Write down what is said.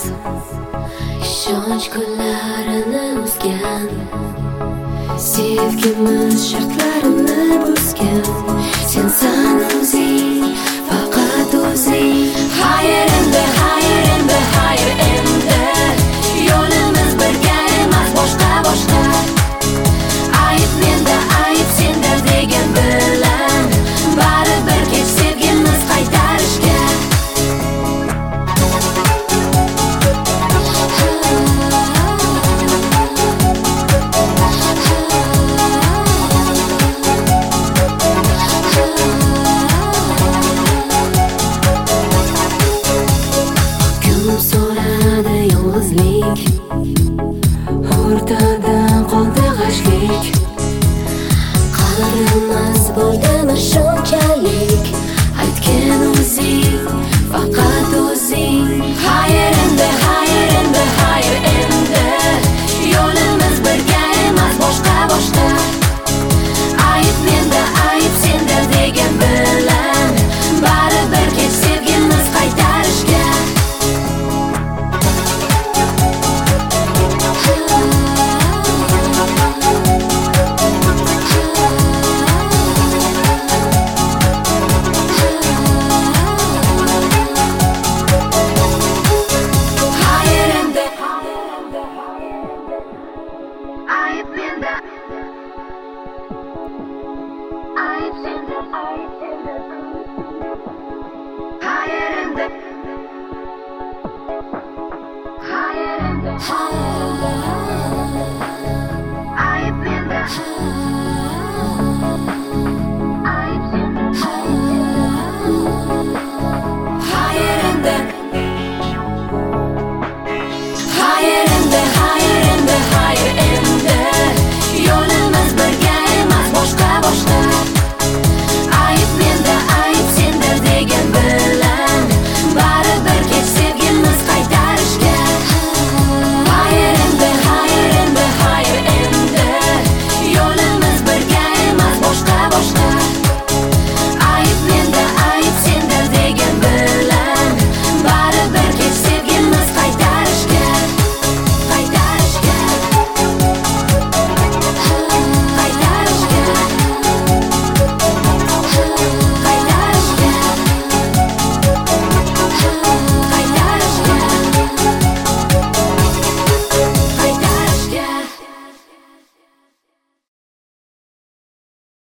ishonch kunlarini uzgan, sevgimiz shartlarini buzgan. Sensan o'zing, faqat o'zing. Hayır endi, hayır endi, hayır endi. Yo'limiz birga emas, boshqa boshqa. Ayb menda, ayb senda degan bilan baribir kech sevgimiz qaytarishga. Kun so'radi yolg'izlik, o'rtadan qoldi g'ashlik. Qalbimiz bo'ldimi shunchalik? Aytgin o'zing, faqat o'zing.